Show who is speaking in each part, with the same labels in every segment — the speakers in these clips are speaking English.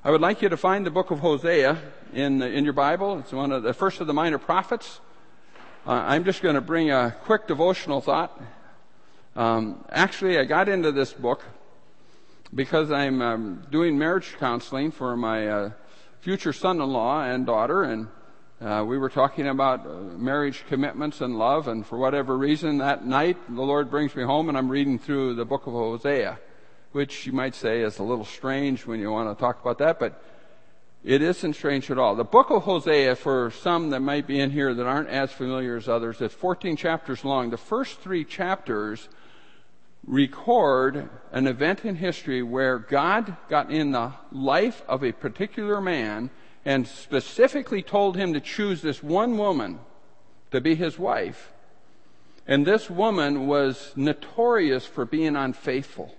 Speaker 1: I would like you to find the book of Hosea in your Bible. It's one of the first of the minor prophets. I'm just going to bring a quick devotional thought. Actually, I got into this book because I'm doing marriage counseling for my future son-in-law and daughter, and we were talking about marriage commitments and love, and for whatever reason that night the Lord brings me home and I'm reading through the book of Hosea, which you might say is a little strange when you want to talk about that, but it isn't strange at all. The book of Hosea, for some that might be in here that aren't as familiar as others, it's 14 chapters long. The first 3 chapters record an event in history where God got in the life of a particular man and specifically told him to choose this one woman to be his wife. And this woman was notorious for being unfaithful.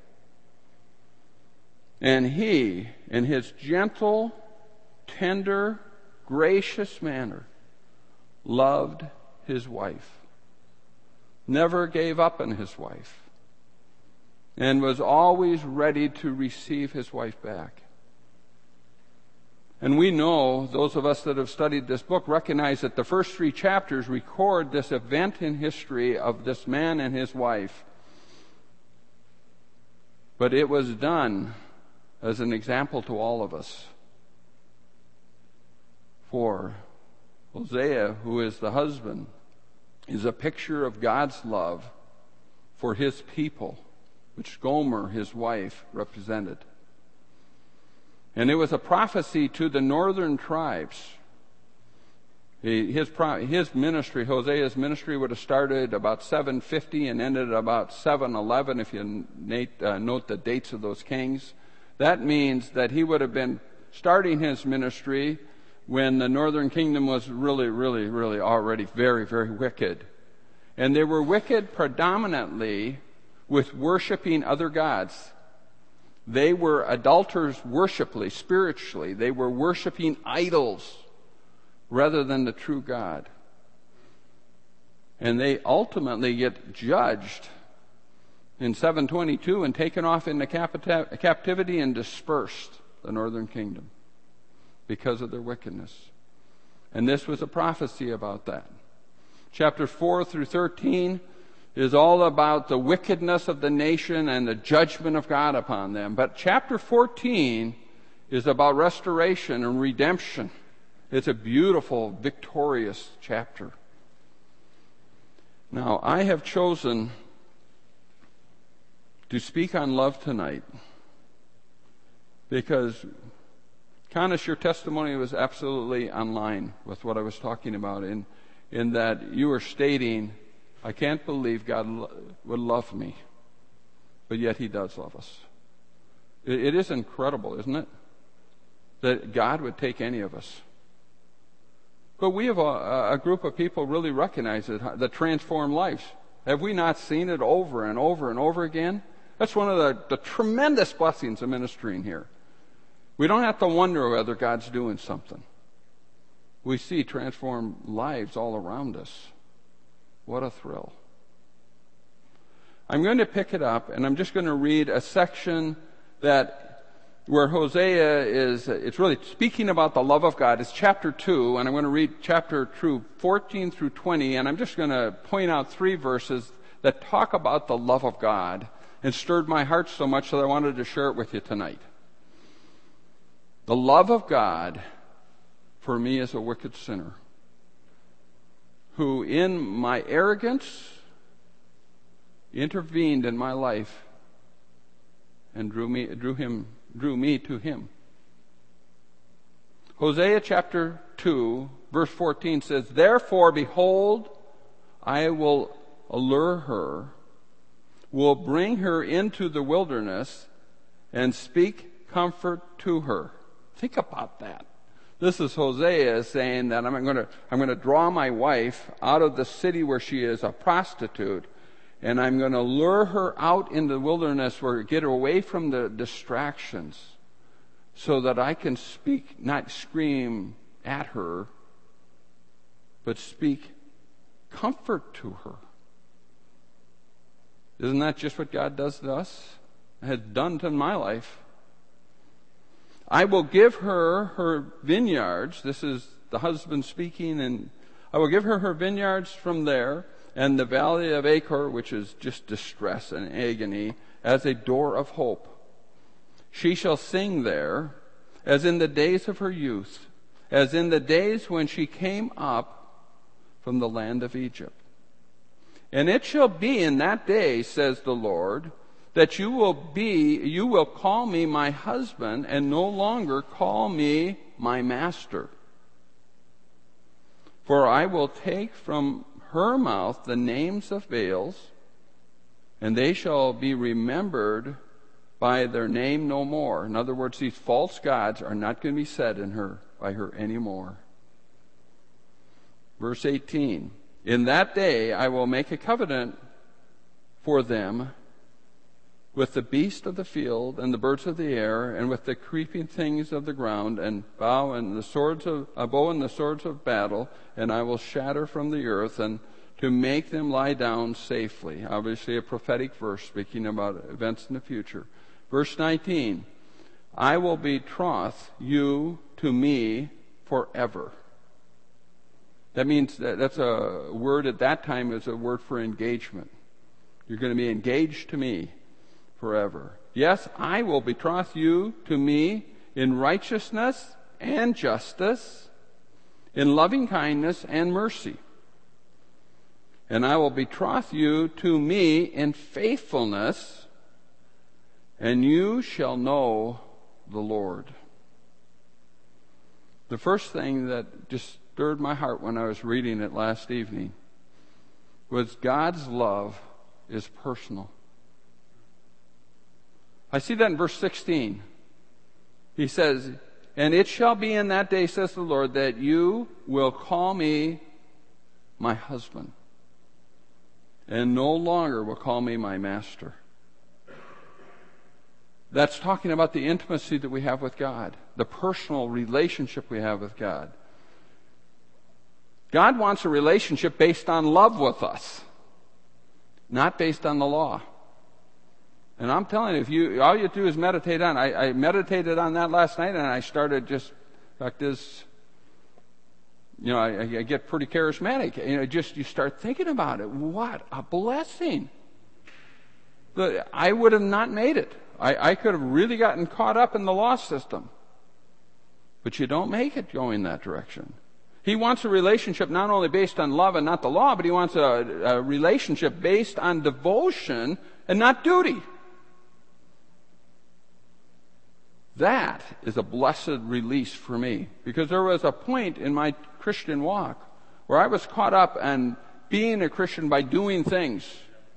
Speaker 1: And he, in his gentle, tender, gracious manner, loved his wife, never gave up on his wife, and was always ready to receive his wife back. And we know, those of us that have studied this book recognize that the first 3 chapters record this event in history of this man and his wife. But it was done as an example to all of us. For Hosea, who is the husband, is a picture of God's love for his people, which Gomer, his wife, represented. And it was a prophecy to the northern tribes. His ministry, Hosea's ministry, would have started about 750 and ended about 711, if you note the dates of those kings. That means that he would have been starting his ministry when the northern kingdom was really already very, very wicked. And they were wicked predominantly with worshiping other gods. They were adulterers worshipfully, spiritually. They were worshiping idols rather than the true God. And they ultimately get judged in 722 and taken off into captivity and dispersed, the northern kingdom, because of their wickedness. And this was a prophecy about that. Chapters 4 through 13 is all about the wickedness of the nation and the judgment of God upon them. But chapter 14 is about restoration and redemption. It's a beautiful, victorious chapter. Now, I have chosen to speak on love tonight because, Connis, your testimony was absolutely online with what I was talking about in that you were stating, I can't believe God would love me, but yet he does love us. It is incredible, isn't it? That God would take any of us. But we have a group of people really recognize it, the transformed lives. Have we not seen it over and over and over again? That's one of the tremendous blessings of ministering here. We don't have to wonder whether God's doing something. We see transformed lives all around us. What a thrill. I'm going to pick it up, and I'm just going to read a section where Hosea it's really speaking about the love of God. It's chapter 2, and I'm going to read chapter 2, 14 through 20, and I'm just going to point out 3 verses that talk about the love of God and stirred my heart so much that I wanted to share it with you tonight. The love of God for me as a wicked sinner, who in my arrogance intervened in my life and drew me to him. Hosea chapter 2, verse 14 says, Therefore, behold, I will allure her, will bring her into the wilderness, and speak comfort to her. Think about that. This is Hosea saying that I'm going to draw my wife out of the city where she is a prostitute, and I'm going to lure her out in the wilderness where get her away from the distractions so that I can speak, not scream at her, but speak comfort to her. Isn't that just what God does to us? Has done to my life. I will give her her vineyards. This is the husband speaking, and I will give her her vineyards from there, and the valley of Achor, which is just distress and agony, as a door of hope. She shall sing there, as in the days of her youth, as in the days when she came up from the land of Egypt. And it shall be in that day, says the Lord, that you will call me my husband and no longer call me my master. For I will take from her mouth the names of Baals, and they shall be remembered by their name no more. In other words, these false gods are not going to be said by her anymore. Verse 18, in that day I will make a covenant for them with the beast of the field and the birds of the air and with the creeping things of the ground, and a bow and the swords of battle, and I will shatter from the earth, and to make them lie down safely. Obviously a prophetic verse speaking about events in the future. Verse 19, I will betroth you to me forever. That means that's a word at that time is a word for engagement. You're going to be engaged to me forever. Yes, I will betroth you to me in righteousness and justice, in loving kindness and mercy. And I will betroth you to me in faithfulness, and you shall know the Lord. The first thing that just stirred my heart when I was reading it last evening was God's love is personal. I see that in verse 16. He says, and it shall be in that day, says the Lord, that you will call me my husband, and no longer will call me my master. That's talking about the intimacy that we have with God, the personal relationship we have with God. God wants a relationship based on love with us, not based on the law. And I'm telling you, all you do is meditate on. I meditated on that last night, and I started just like this. I get pretty charismatic. You start thinking about it. What a blessing! I would have not made it. I could have really gotten caught up in the law system. But you don't make it going that direction. He wants a relationship not only based on love and not the law, but he wants a relationship based on devotion and not duty. That is a blessed release for me, because there was a point in my Christian walk where I was caught up in being a Christian by doing things.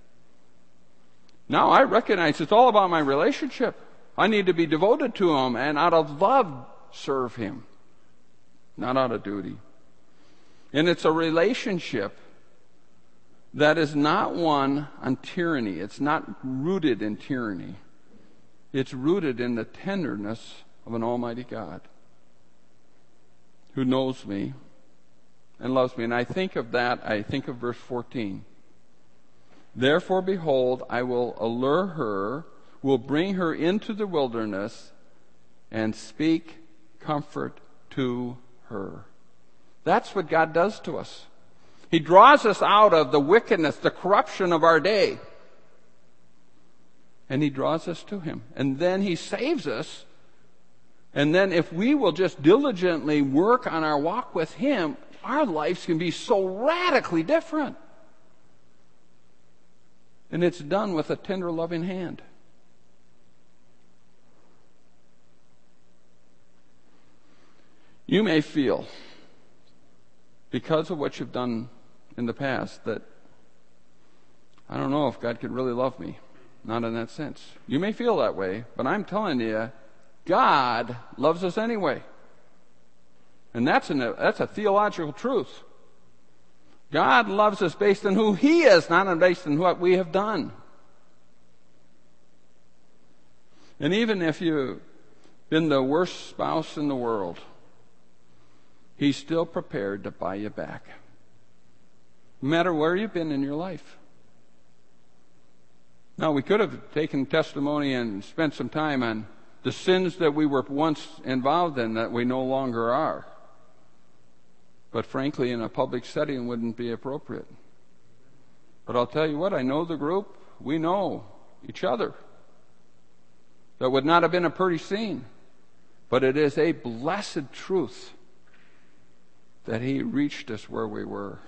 Speaker 1: Now I recognize it's all about my relationship. I need to be devoted to him and out of love serve him, not out of duty. And it's a relationship that is not one on tyranny. It's not rooted in tyranny. It's rooted in the tenderness of an almighty God who knows me and loves me. And I think of that, I think of verse 14. Therefore, behold, I will allure her, will bring her into the wilderness, and speak comfort to her. That's what God does to us. He draws us out of the wickedness, the corruption of our day. And he draws us to him. And then he saves us. And then if we will just diligently work on our walk with him, our lives can be so radically different. And it's done with a tender, loving hand. You may feel, because of what you've done in the past, that I don't know if God could really love me. Not in that sense. You may feel that way, but I'm telling you, God loves us anyway. And that's a theological truth. God loves us based on who he is, not based on what we have done. And even if you've been the worst spouse in the world, he's still prepared to buy you back. No matter where you've been in your life. Now, we could have taken testimony and spent some time on the sins that we were once involved in that we no longer are. But frankly, in a public setting, wouldn't be appropriate. But I'll tell you what, I know the group. We know each other. That would not have been a pretty scene. But it is a blessed truth that he reached us where we were.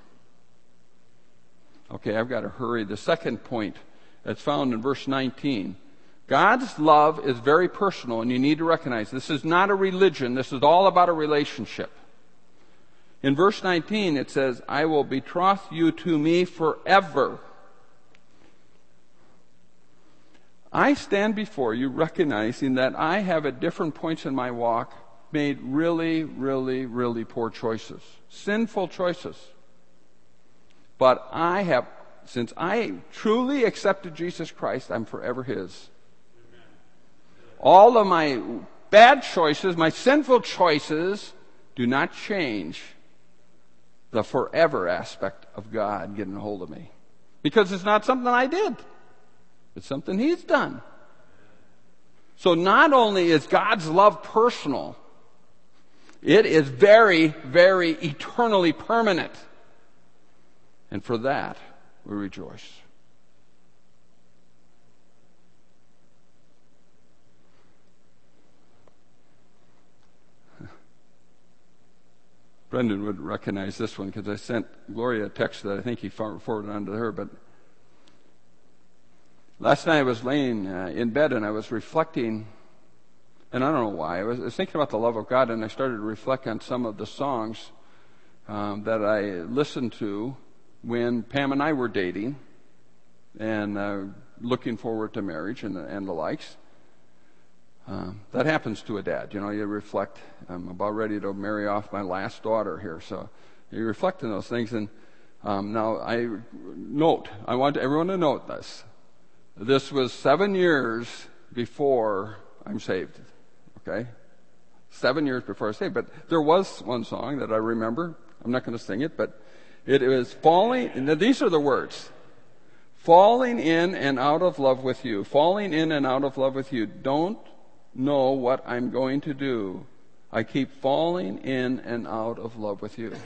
Speaker 1: Okay, I've got to hurry. The second point that's found in verse 19. God's love is very personal, and you need to recognize this is not a religion. This is all about a relationship. In verse 19, it says, I will betroth you to me forever. I stand before you recognizing that I have at different points in my walk made really, really, really poor choices. Sinful choices. But since I truly accepted Jesus Christ, I'm forever His. All of my bad choices, my sinful choices, do not change the forever aspect of God getting a hold of me. Because it's not something I did. It's something He's done. So not only is God's love personal, it is very, very eternally permanent. And for that, we rejoice. Brendan would recognize this one because I sent Gloria a text that I think he forwarded on to her. But last night I was laying in bed and I was reflecting, and I don't know why. I was thinking about the love of God, and I started to reflect on some of the songs that I listened to when Pam and I were dating and looking forward to marriage and the likes. That happens to a dad. You reflect. I'm about ready to marry off my last daughter here. So you reflect on those things. And now I want everyone to note this. This was 7 years before I'm saved. Okay? 7 years before I was saved. But there was one song that I remember. I'm not going to sing it, but it was falling. And these are the words. Falling in and out of love with you. Falling in and out of love with you. Don't know what I'm going to do. I keep falling in and out of love with you.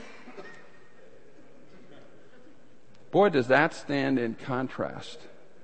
Speaker 1: Boy, does that stand in contrast.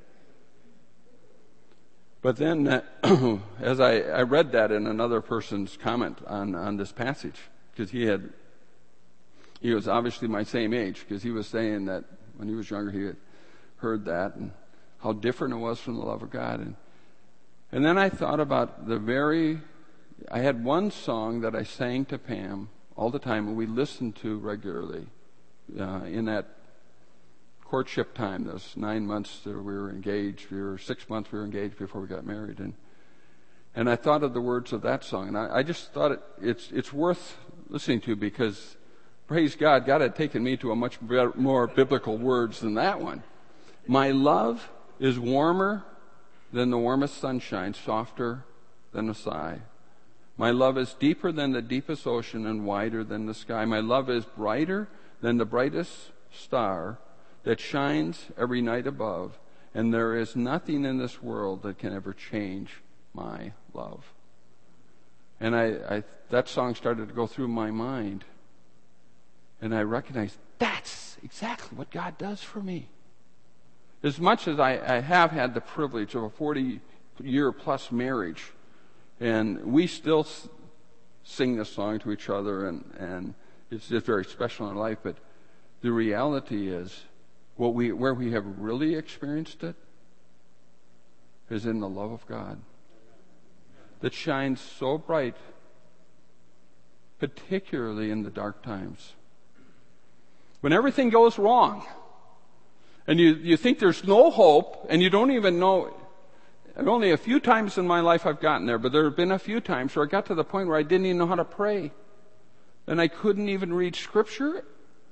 Speaker 1: But then, as I read that in another person's comment on this passage, because he was obviously my same age, because he was saying that when he was younger he had heard that and how different it was from the love of God. And then I thought about I had one song that I sang to Pam all the time and we listened to regularly in that courtship time, those 9 months that we were engaged. 6 months we were engaged before we got married. And I thought of the words of that song. And I just thought it's worth listening to because, praise God, God had taken me to a much more biblical words than that one. My love is warmer than the warmest sunshine, softer than a sigh. My love is deeper than the deepest ocean and wider than the sky. My love is brighter than the brightest star that shines every night above. And there is nothing in this world that can ever change my love. And that song started to go through my mind. And I recognized that's exactly what God does for me. As much as I have had the privilege of a 40-year-plus marriage, and we still sing this song to each other, and it's just very special in our life, but the reality is, where we have really experienced it is in the love of God that shines so bright, particularly in the dark times. When everything goes wrong, and you think there's no hope, and you don't even know. And only a few times in my life I've gotten there, but there have been a few times where I got to the point where I didn't even know how to pray. And I couldn't even read Scripture.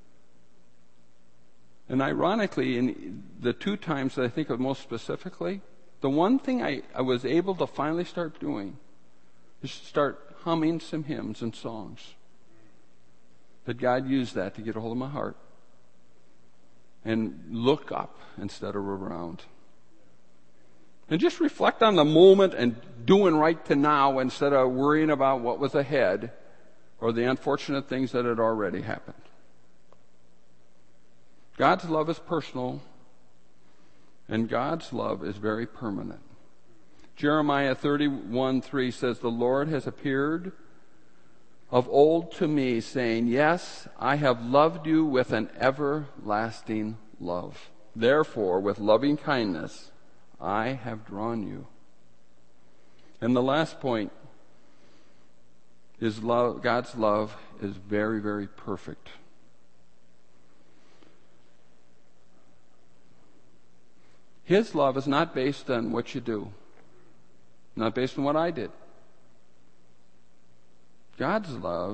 Speaker 1: And ironically, in the 2 times that I think of most specifically, the one thing I was able to finally start doing is start humming some hymns and songs. That God used that to get a hold of my heart. And look up instead of around. And just reflect on the moment and doing right to now instead of worrying about what was ahead or the unfortunate things that had already happened. God's love is personal, and God's love is very permanent. Jeremiah 31:3 says, "The Lord has appeared of old to me, saying, yes, I have loved you with an everlasting love. Therefore, with loving kindness, I have drawn you." And the last point is love. God's love is very, very perfect. His love is not based on what you do, not based on what I did. God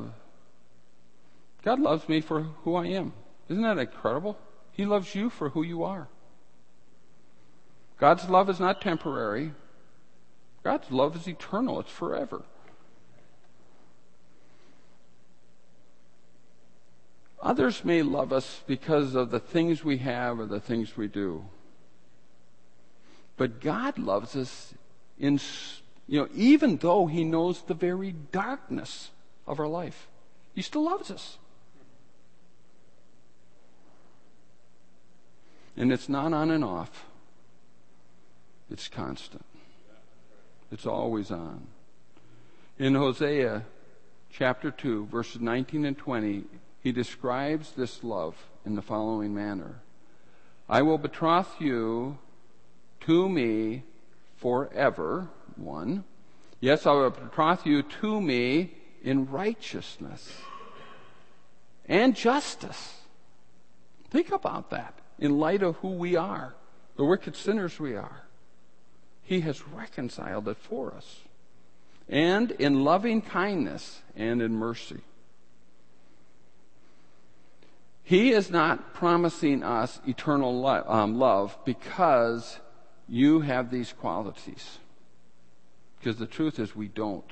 Speaker 1: loves me for who I am. Isn't that incredible? He loves you for who you are. God's love is not temporary. God's love is eternal. It's forever. Others may love us because of the things we have or the things we do. But God loves us even though He knows the very darkness of our life. He still loves us. And it's not on and off. It's constant. It's always on. In Hosea chapter 2, verses 19 and 20, he describes this love in the following manner. "I will betroth you to me forever." One. "Yes, I will betroth you to me in righteousness and justice." Think about that in light of who we are, the wicked sinners we are. He has reconciled it for us. "And in loving kindness and in mercy." He is not promising us eternal love because you have these qualities. Because the truth is we don't.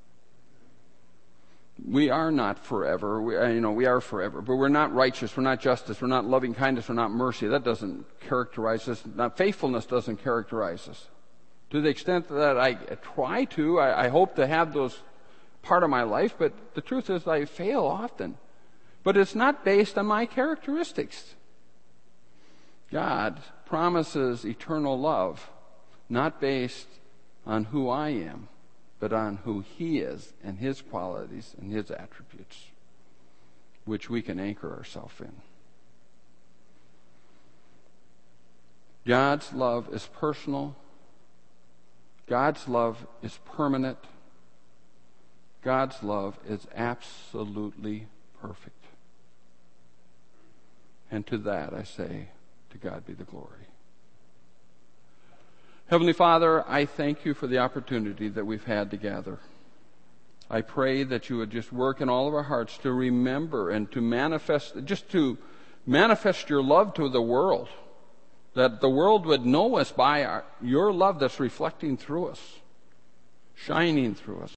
Speaker 1: We are not forever. We are forever, but we're not righteous. We're not justice. We're not loving kindness. We're not mercy. That doesn't characterize us. Not faithfulness doesn't characterize us. To the extent that I try to, I hope to have those part of my life, but the truth is I fail often. But it's not based on my characteristics. God promises eternal love, not based on who I am, but on who He is and His qualities and His attributes, which we can anchor ourselves in. God's love is personal. God's love is permanent. God's love is absolutely perfect. And to that I say, to God be the glory. Heavenly Father, I thank you for the opportunity that we've had to gather. I pray that you would just work in all of our hearts to remember and to manifest your love to the world, that the world would know us by your love that's reflecting through us, shining through us.